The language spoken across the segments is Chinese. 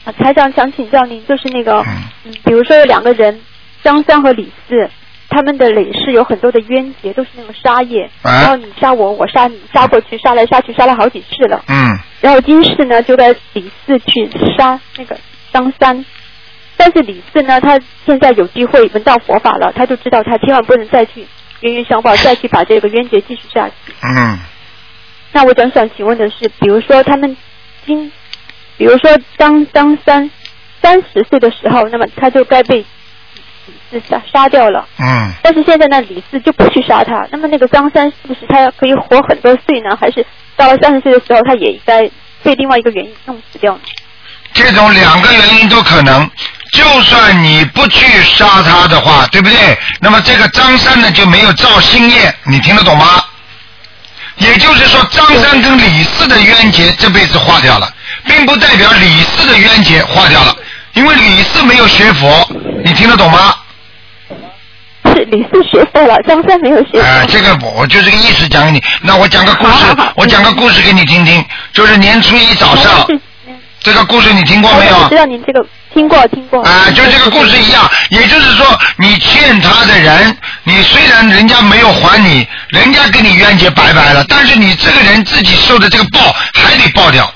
台长想请教您，就是那个，比如说有两个人，张三和李四，他们的累世有很多的冤结，都是那种杀业，然后你杀我，我杀你，杀过去，杀来杀去，杀了好几世了。然后今世呢，就在李四去杀那个张三，但是李四呢，他现在有机会闻到佛法了，他就知道他千万不能再去冤冤相报，再去把这个冤结继续下去。那我想请问的是，比如说他们比如说张三30岁的时候，那么他就该被李四杀掉了。但是现在呢，李四就不去杀他，那么那个张三是不是他可以活很多岁呢？还是到了30岁的时候，他也应该被另外一个原因弄死掉呢？ 这种两个原因都可能。就算你不去杀他的话，对不对？那么这个张三呢就没有造新业，你听得懂吗？也就是说，张三跟李四的冤结这辈子化掉了，并不代表李四的冤结化掉了，因为李四没有学佛，你听得懂吗？ 是李四学佛了，张三没有学佛。 这个我就这个意思讲给你。那我讲个故事，我讲个故事给你听听，就是年初一早上，这个故事你听过没有？ 我知道您这个听过。 就这个故事一样，也就是说，你欠他的人，你虽然人家没有还你，人家跟你冤结拜拜了，但是你这个人自己受的这个报还得报掉。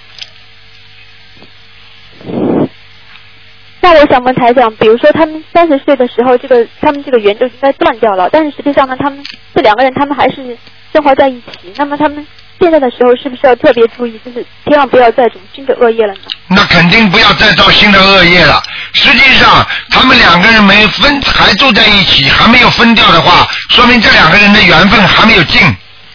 那我想问台长，比如说他们30岁的时候，他们这个缘就应该断掉了，但是实际上呢，他们这两个人他们还是生活在一起，那么他们现在的时候是不是要特别注意，就是千万不要再种新的恶业了呢？ 那肯定不要再造新的恶业了。实际上他们两个人没分，还住在一起，还没有分掉的话，说明这两个人的缘分还没有尽。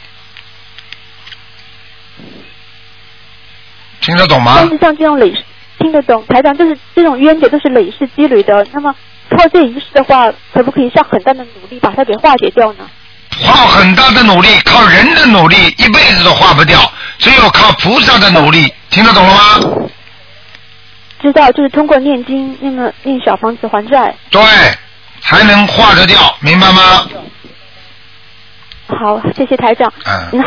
听得懂吗？ 但是像这种累世听得懂，台长，就是这种冤结都是累世积累的，那么靠这一世的话，可不可以下很大的努力把它给化解掉呢？ 花很大的努力，靠人的努力一辈子都化不掉，只有靠菩萨的努力。听得懂了吗？ 知道，就是通过念经，那么念小房子还债， 对，才能化得掉，明白吗？ 好，谢谢台长。